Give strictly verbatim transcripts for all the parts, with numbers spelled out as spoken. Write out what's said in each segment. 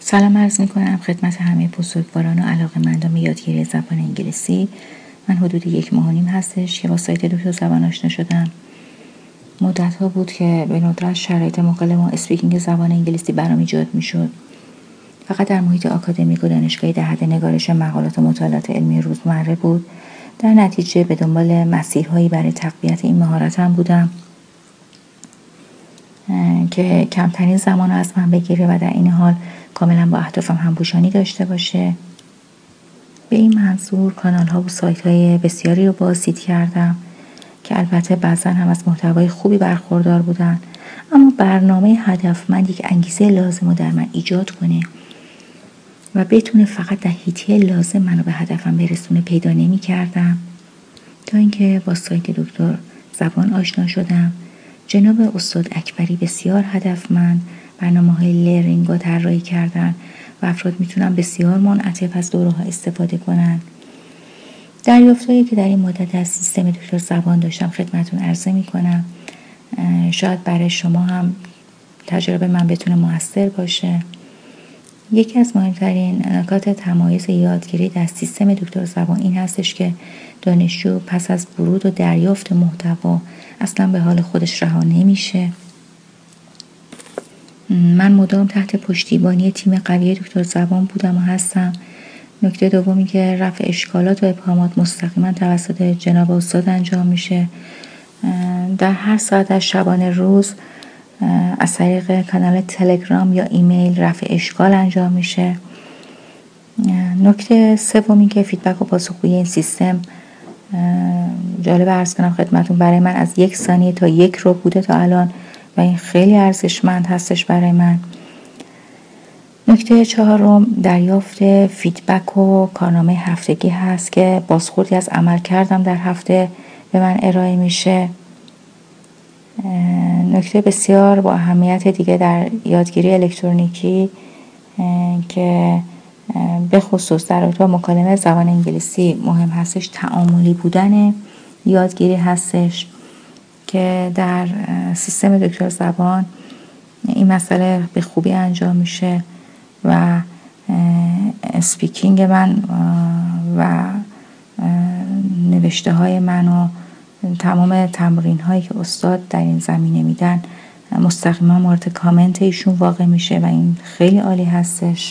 سلام عرض می کنم خدمت همه بزرگواران و علاقه‌مندان به یادگیری زبان انگلیسی. من حدود یک ماه و نیم هستش که با سایت دکتر زبان آشنا شدم. مدت ها بود که به ندرت شرایط مکالمه و اسپیکینگ زبان انگلیسی برام ایجاد می شد. فقط در محیط آکادمیک و دانشگاهی در حد نگارش مقالات و مطالعات علمی روزمره بود. در نتیجه به دنبال مسیرهایی برای تقویت این مهارتم بودم که کمترین زمان از من بگیره و در این حال کاملا با اهدافم همپوشانی داشته باشه. به این منظور کانال ها و سایت های بسیاری رو بازدید کردم که البته بعضا هم از محتوای خوبی برخوردار بودن، اما برنامه هدفمند یک انگیزه لازم رو در من ایجاد کنه و بتونه فقط در حیطه لازم منو به هدفم برسونه پیدا نمی کردم. تا اینکه با سایت دکتر زبان آشنا شدم. جناب استاد اکبری بسیار هدفمند برنامه‌های لرنینگ رو طراحی کردن و افراد میتونن بسیار منعطف از دوره‌ها استفاده کنن. دریافتایی که در این مدت از سیستم دکتر زبان داشتم خدمتتون عرضه میکنم. شاید برای شما هم تجربه من بتونه موثر باشه. یکی از مهمترین نکات تمایز یادگیری در سیستم دکتر زبان این هستش که دانشجو پس از ورود و دریافت محتوا اصلا به حال خودش رها نمیشه. من مدام تحت پشتیبانی تیم قوی دکتر زبان بودم و هستم. نکته دومی که رفع اشکالات و ابهامات مستقیما توسط جناب استاد انجام میشه. در هر ساعت از شبانه روز از طریق کانال تلگرام یا ایمیل رفع اشکال انجام میشه. نکته سومی که فیدبک و پاسخگویی این سیستم جالب عرض کنم خدمتون برای من از یک ثانیه تا یک رو بوده تا الان و این خیلی ارزشمند هستش برای من. نکته چهارم دریافت فیدبک و کارنامه هفتگی هست که بازخوردی از عمل کردم در هفته به من ارائه میشه. نکته بسیار با اهمیت دیگه در یادگیری الکترونیکی که به خصوص در رابطه با مکالمه زبان انگلیسی مهم هستش تعاملی بودن یادگیری هستش که در سیستم دکتر زبان این مسئله به خوبی انجام میشه و اسپیکینگ من و نوشته های من و تمام تمرین هایی که استاد در این زمینه میدن مستقیما مورد کامنت ایشون واقع میشه و این خیلی عالی هستش.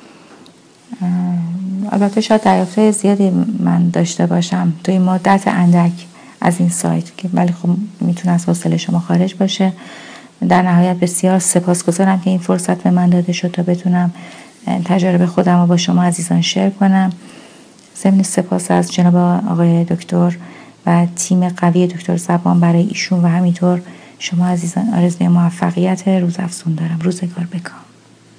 البته شاید دریافت زیادی من داشته باشم توی مدت اندک از این سایت که ولی خب میتونه از حوصله شما خارج باشه. در نهایت بسیار سپاسگزارم که این فرصت به من داده شد تا بتونم تجربه خودم رو با شما عزیزان شیر کنم. ضمن سپاس از جناب آقای دکتر و تیم قوی دکتر زبان برای ایشون و همینطور شما عزیزان آرزوی موفقیت روز افزون دارم. روزگار بکام.